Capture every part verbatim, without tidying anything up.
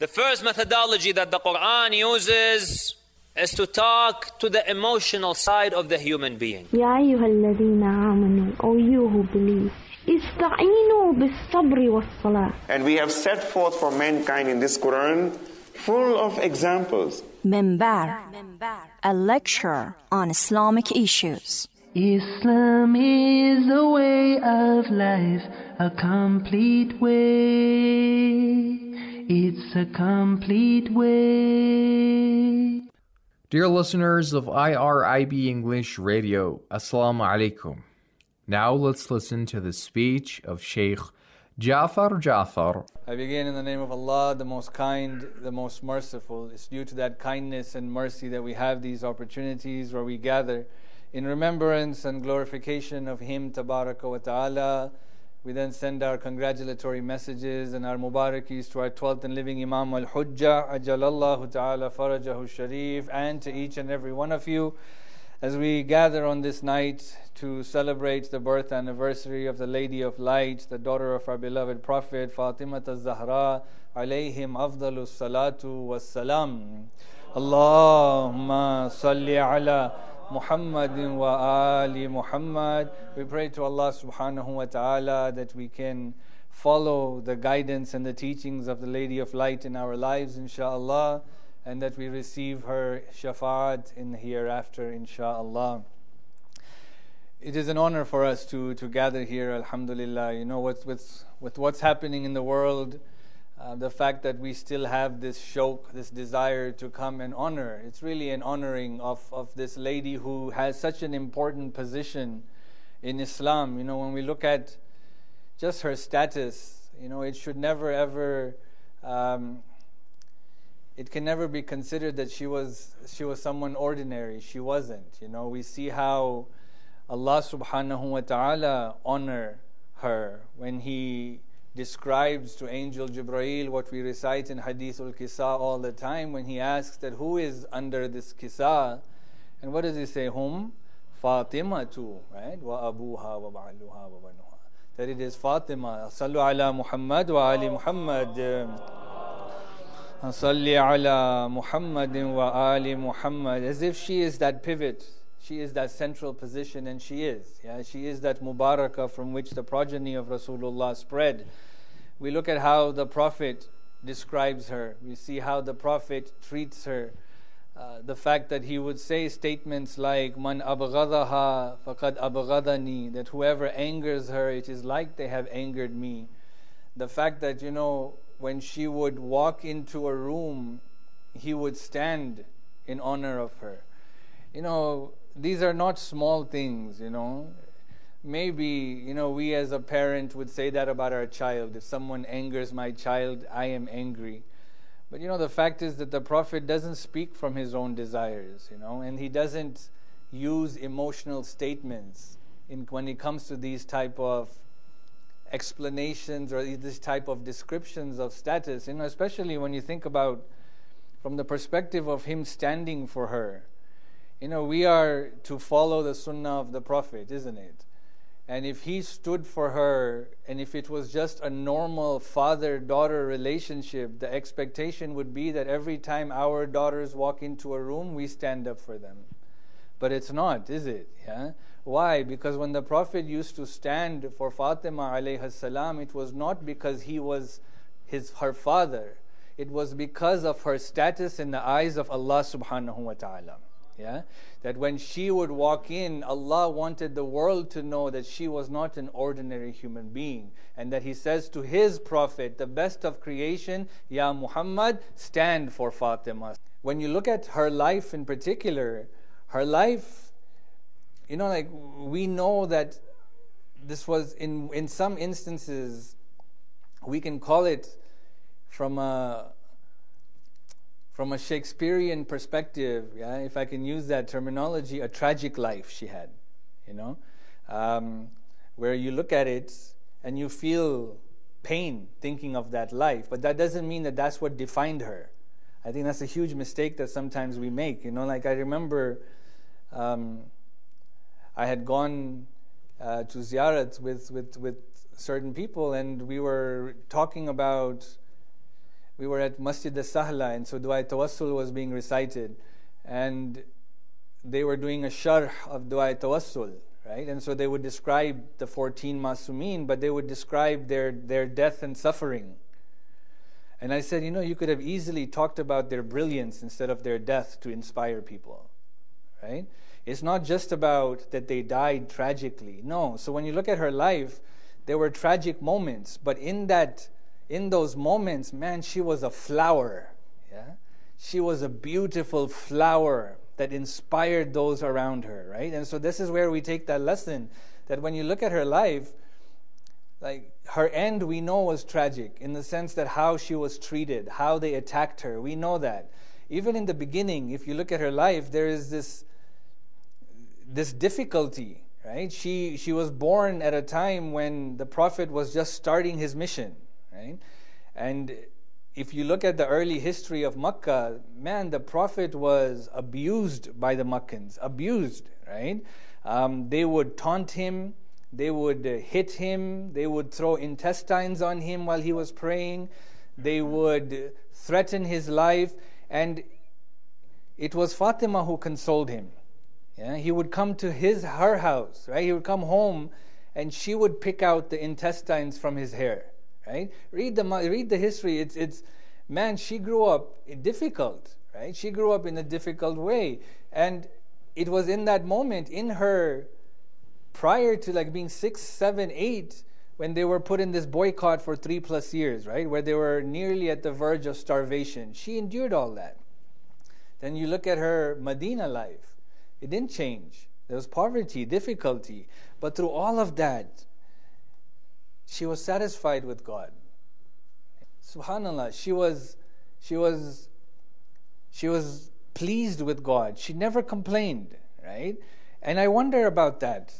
The first methodology that the Quran uses is to talk to the emotional side of the human being. يا أيها الذين آمنوا, O you who believe, استعينوا بالصبر والصلاة. And we have set forth for mankind in this Quran full of examples. Minbar, a lecture on Islamic issues. Islam is a way of life, a complete way. It's a complete way. Dear listeners of I R I B English Radio, Assalamu alaikum. Now let's listen to the speech of Sheikh Jafar Jafar. I begin in the name of Allah, the most kind, the most merciful. It's due to that kindness and mercy that we have these opportunities where we gather in remembrance and glorification of Him, Tabaraka wa Ta'ala. We then send our congratulatory messages and our mubarakis to our twelfth and living Imam al-Hujjah, Ajalallahu Ta'ala Farajahu Sharif, and to each and every one of you as we gather on this night to celebrate the birth anniversary of the Lady of Light, the daughter of our beloved Prophet, Fatimah al-Zahra, alayhim afdalus salatu wassalam. Allahumma salli ala Muhammadin wa ali Muhammad. We pray to Allah subhanahu wa ta'ala that we can follow the guidance and the teachings of the Lady of Light in our lives, inshaAllah, and that we receive her shafa'at in the hereafter, inshaAllah. It is an honor for us to, to gather here, alhamdulillah. You know, with, with, with what's happening in the world, Uh, the fact that we still have this shauq, this desire to come and honor. It's really an honoring of, of this lady who has such an important position in Islam. You know, when we look at just her status, you know, it should never ever, um, it can never be considered that she was she was someone ordinary. She wasn't. You know, we see how Allah subhanahu wa ta'ala honor her when He describes to Angel Jibreel what we recite in Hadithul Kisa all the time when he asks that who is under this Kisa, and what does he say? Hum Fatima too, right? Wa abuha wa ba'luha wa banuha. That it is Fatima. Sallu ala Muhammad wa ali Muhammad. Salli ala Muhammadin wa ali Muhammad. As if she is that pivot. She is that central position, and she is. Yeah, she is that Mubarakah from which the progeny of Rasulullah spread. We look at how the Prophet describes her. We see how the Prophet treats her. Uh, the fact that he would say statements like, Man abghadaha faqad abghadani, that whoever angers her, it is like they have angered me. The fact that, you know, when she would walk into a room, he would stand in honor of her. You know, these are not small things, you know. Maybe, you know, we as a parent would say that about our child. If someone angers my child, I am angry. But, you know, the fact is that the Prophet doesn't speak from his own desires, you know, and he doesn't use emotional statements in, when it comes to these type of explanations or this type of descriptions of status, you know, especially when you think about from the perspective of him standing for her. You know, we are to follow the sunnah of the Prophet, isn't it? And if he stood for her, and if it was just a normal father-daughter relationship, the expectation would be that every time our daughters walk into a room, we stand up for them. But it's not, is it? Yeah. Why? Because when the Prophet used to stand for Fatima alayhi salam, it was not because he was his her father. It was because of her status in the eyes of Allah subhanahu wa ta'ala. Yeah? That when she would walk in, Allah wanted the world to know that she was not an ordinary human being. And that He says to His Prophet, the best of creation, Ya Muhammad, stand for Fatima. When you look at her life in particular, her life, you know, like we know that this was in, in some instances, we can call it from a From a Shakespearean perspective, yeah, if I can use that terminology, a tragic life she had, you know, um, where you look at it and you feel pain thinking of that life, but that doesn't mean that that's what defined her. I think that's a huge mistake that sometimes we make, you know, like I remember um, I had gone uh, to ziyarat with, with, with certain people, and we were talking about we were at Masjid al-Sahla, and so Dua Tawassul was being recited, and they were doing a sharh of Dua Tawassul, right? And so they would describe the fourteen Masumeen, but they would describe their, their death and suffering. And I said, you know, you could have easily talked about their brilliance instead of their death to inspire people, right? It's not just about that they died tragically. No. So when you look at her life, there were tragic moments, but in that, in those moments, man, she was a flower. Yeah, she was a beautiful flower that inspired those around her, right? And so this is where we take that lesson, that when you look at her life, like her end we know was tragic in the sense that how she was treated, how they attacked her, we know that. Even in the beginning, if you look at her life, there is this this difficulty, right? She she was born at a time when the Prophet was just starting his mission, right? And if you look at the early history of Makkah, man, the Prophet was abused by the Makkans, abused, right? Um, they would taunt him, they would uh, hit him, they would throw intestines on him while he was praying, they would threaten his life, and it was Fatima who consoled him. Yeah, he would come to his her house, right? He would come home, and she would pick out the intestines from his hair, right? Read the read the history. It's it's man. She grew up difficult, right? She grew up in a difficult way, and it was in that moment in her, prior to like being six, seven, eight, when they were put in this boycott for three plus years, right? Where they were nearly at the verge of starvation. She endured all that. Then you look at her Medina life. It didn't change. There was poverty, difficulty. But through all of that, she was satisfied with God. SubhanAllah, she was, she was, she was pleased with God. She never complained, right? And I wonder about that.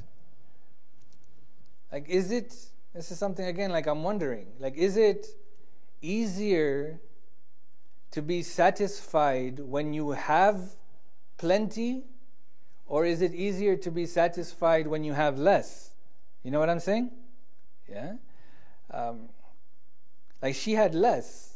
Like, is it, this is something again, like I'm wondering, like, is it easier to be satisfied when you have plenty, or is it easier to be satisfied when you have less? You know what I'm saying? Yeah? Um, like she had less.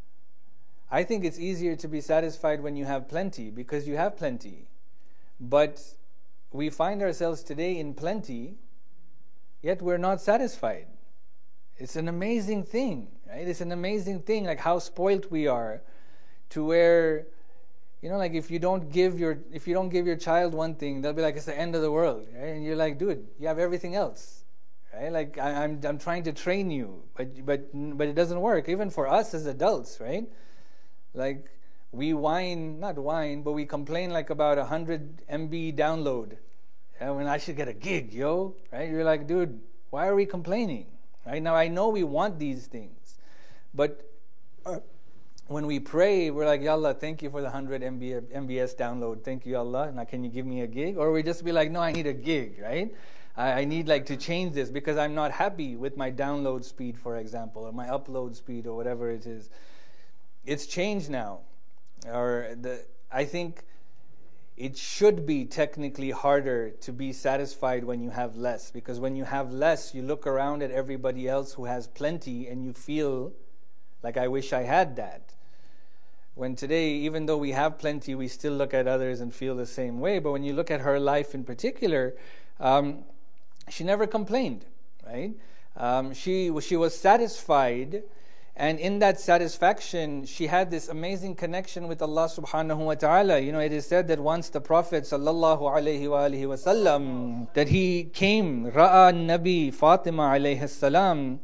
I think it's easier to be satisfied when you have plenty, because you have plenty. But we find ourselves today in plenty, yet we're not satisfied. It's an amazing thing, right? It's an amazing thing, like how spoilt we are, to where, you know, like if you don't give your if you don't give your child one thing, they'll be like, it's the end of the world, right? And you're like, dude, you have everything else, right? Like I, I'm I'm trying to train you, but but but it doesn't work. Even for us as adults, right? Like we whine, not whine, but we complain like about a hundred M B download. Yeah, when I should get a gig, yo, right? You're like, dude, why are we complaining? Right now, I know we want these things, but uh, when we pray, we're like, Ya Allah, thank you for the one hundred M B S download. Thank you, Allah. Now, can you give me a gig? Or we just be like, no, I need a gig, right? I, I need like to change this because I'm not happy with my download speed, for example, or my upload speed, or whatever it is. It's changed now. Or the I think it should be technically harder to be satisfied when you have less, because when you have less, you look around at everybody else who has plenty and you feel like, I wish I had that. When today, even though we have plenty, we still look at others and feel the same way. But when you look at her life in particular, um, she never complained, right? Um, she, she was satisfied, and in that satisfaction, she had this amazing connection with Allah subhanahu wa ta'ala. You know, it is said that once the Prophet sallallahu alayhi wa alihi wa sallam, that he came, Ra'a Nabi Fatima alayhi salam,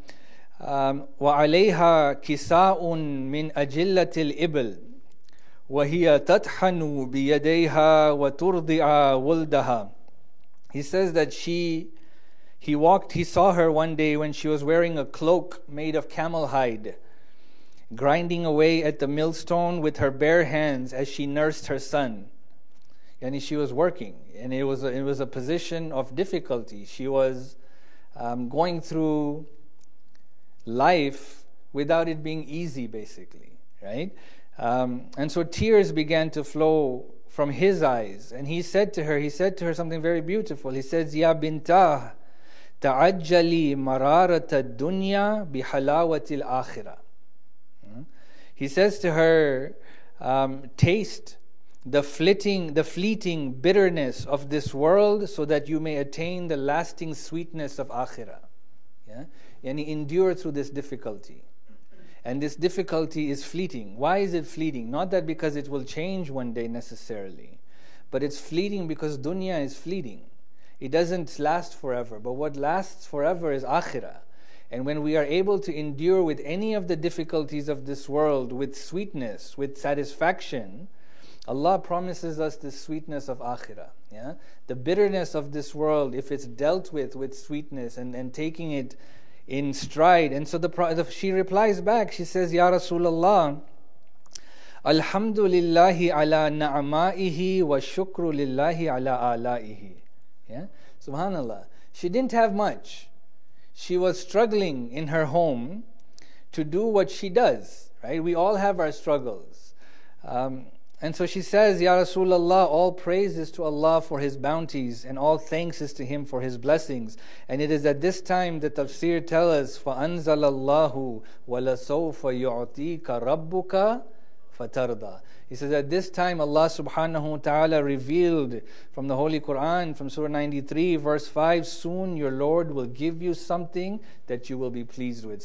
وعليها كساء من أجلة الإبل وهي تطحن بيديها وترضع ولدها. He says that she, he walked, he saw her one day when she was wearing a cloak made of camel hide, grinding away at the millstone with her bare hands as she nursed her son. And she was working, and it was a, it was a position of difficulty. She was um, going through life without it being easy, basically, right? Um, and so tears began to flow from his eyes, and he said to her, he said to her something very beautiful. He says, Ya bintah, ta'ajjali mararata dunya bihalawati al-akhirah. He He says to her, um, taste the fleeting, the fleeting bitterness of this world so that you may attain the lasting sweetness of akhirah. Yeah? And endure through this difficulty. And this difficulty is fleeting. Why is it fleeting? Not that because it will change one day necessarily, but it's fleeting because dunya is fleeting. It doesn't last forever, but what lasts forever is akhirah. And when we are able to endure with any of the difficulties of this world with sweetness, with satisfaction, Allah promises us the sweetness of akhirah. Yeah? The bitterness of this world, if it's dealt with with sweetness and, and taking it in stride. And so the, the she replies back, she says, Ya Rasulullah, Alhamdulillahi ala na'amaihi wa shukru lillahi ala alaihi. Yeah? Subhanallah. She didn't have much. She was struggling in her home to do what she does. Right? We all have our struggles. Um, And so she says, Ya Rasulullah, all praise is to Allah for His bounties and all thanks is to Him for His blessings. And it is at this time that tafsir tells us, فَأَنزَلَ اللَّهُ وَلَسَوْفَ يُعْطِيكَ رَبُّكَ فَتَرْضَى. He says at this time Allah subhanahu wa ta'ala revealed from the Holy Quran, from Surah ninety-three verse five, soon your Lord will give you something that you will be pleased with.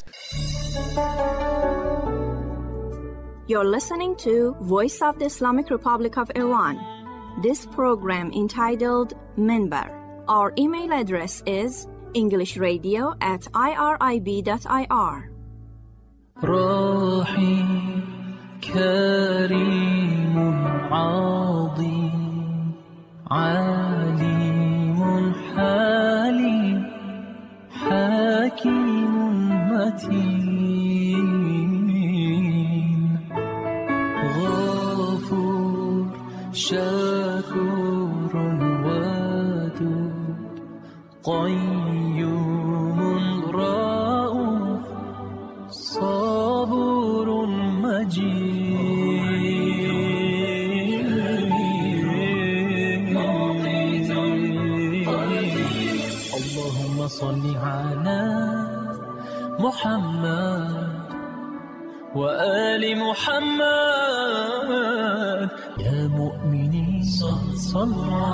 You're listening to Voice of the Islamic Republic of Iran. This program entitled Minbar. Our email address is englishradio at irib.ir. رحيم كريم عظيم عليم حليم حكيم متين غفور شكور ودود قيوم رؤوف صبور مجيد اللهم صل على محمد وآل محمد يا مؤمنين صلوا